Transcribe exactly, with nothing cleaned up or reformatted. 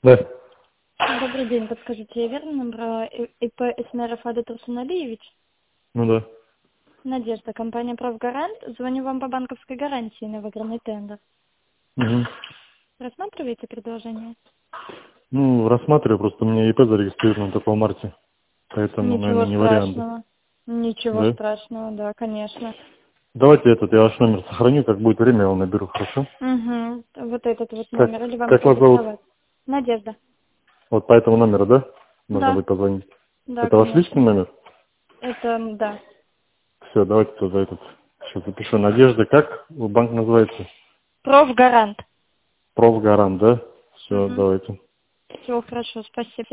Да. Добрый день, подскажите, я верно набрала ИП Эсмеров Ада Турсуналиевич? Ну да. Надежда, компания «Правгарант». Звоню вам по банковской гарантии на выигранный тендер. Угу. Рассматриваете предложение? Ну, рассматриваю, просто у меня ИП зарегистрировано только в марте. Поэтому, Ничего наверное, не вариант. страшного. Ничего Да? страшного, да, конечно. Давайте этот, я ваш номер сохраню, как будет время, я его наберу, хорошо? Угу. Вот этот вот Как, номер. Или вам как вас зовут? продиктовать? Надежда. Вот по этому номеру, да? Можно Да, будет позвонить. да, Это ваш личный конечно. номер? Это, м, да. Все, давайте тогда этот. Сейчас запишу. Надежда, как банк называется? Профгарант. Профгарант, да? Все, Угу. давайте. Всего хорошо, спасибо.